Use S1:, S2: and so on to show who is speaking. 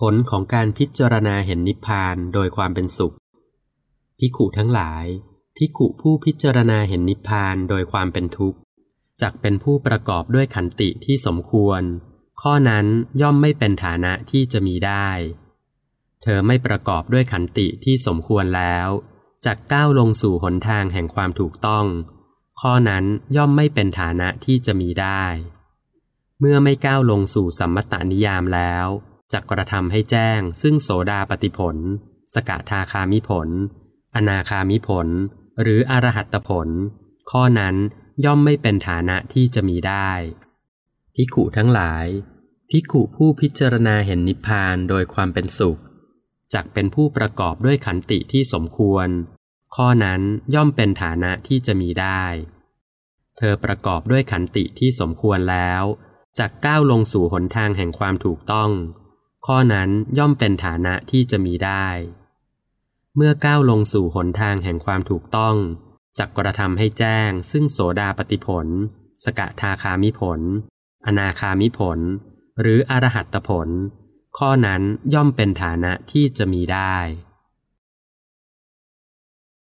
S1: ลของการพิจารณาเห็นนิพพานโดยความเป็นสุขภิกขุทั้งหลายภิกขุผู้พิจารณาเห็นนิพพานโดยความเป็นทุกข์จักเป็นผู้ประกอบด้วยขันติที่สมควรข้อนั้นย่อมไม่เป็นฐานะที่จะมีได้เธอไม่ประกอบด้วยขันติที่สมควรแล้วจักก้าวลงสู่หนทางแห่งความถูกต้องข้อนั้นย่อมไม่เป็นฐานะที่จะมีได้เมื่อไม่ก้าวลงสู่สัมมตนิยามแล้วจักกระทำให้แจ้งซึ่งโสดาปัตติผลสกทาคามิผลอนาคามิผลหรืออรหัตตผลข้อนั้นย่อมไม่เป็นฐานะที่จะมีได้ภิกขุทั้งหลายภิกขุผู้พิจารณาเห็นนิพพานโดยความเป็นสุขจักเป็นผู้ประกอบด้วยขันติที่สมควรข้อนั้นย่อมเป็นฐานะที่จะมีได้เธอประกอบด้วยขันติที่สมควรแล้วจักก้าวลงสู่หนทางแห่งความถูกต้องข้อนั้นย่อมเป็นฐานะที่จะมีได้เมื่อก้าวลงสู่หนทางแห่งความถูกต้องจักกระทำให้แจ้งซึ่งโสดาปัตติผลสกทาคามิผลอนาคามิผลหรืออรหัตตผลข้อนั้นย่อมเป็นฐานะที่จะมีได้